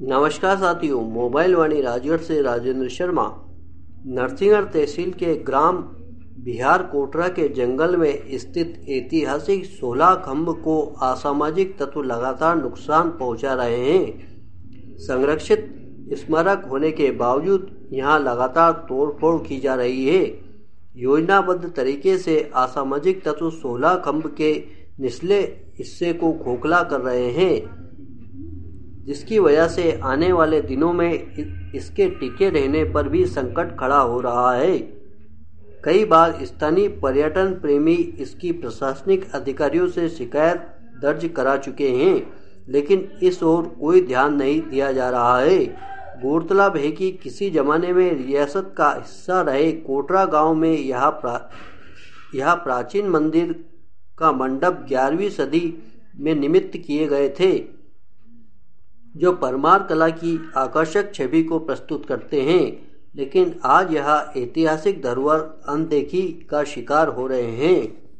नमस्कार साथियों, मोबाइल वाणी राजगढ़ से राजेंद्र शर्मा। नरसिंहगढ़ तहसील के ग्राम बिहार कोटरा के जंगल में स्थित ऐतिहासिक 16 खंभ को असामाजिक तत्व लगातार नुकसान पहुंचा रहे हैं। संरक्षित स्मारक होने के बावजूद यहां लगातार तोड़फोड़ की जा रही है। योजनाबद्ध तरीके से असामाजिक तत्व 16 खंभ के निचले हिस्से को खोखला कर रहे हैं, जिसकी वजह से आने वाले दिनों में इसके टिके रहने पर भी संकट खड़ा हो रहा है। कई बार स्थानीय पर्यटन प्रेमी इसकी प्रशासनिक अधिकारियों से शिकायत दर्ज करा चुके हैं, लेकिन इस ओर कोई ध्यान नहीं दिया जा रहा है। गौरतलब है कि किसी जमाने में रियासत का हिस्सा रहे कोटरा गांव में यह प्राचीन मंदिर का मंडप 11वीं सदी में निर्मित किए गए थे, जो परमार कला की आकर्षक छवि को प्रस्तुत करते हैं। लेकिन आज यह ऐतिहासिक धरोहर अनदेखी का शिकार हो रहे हैं।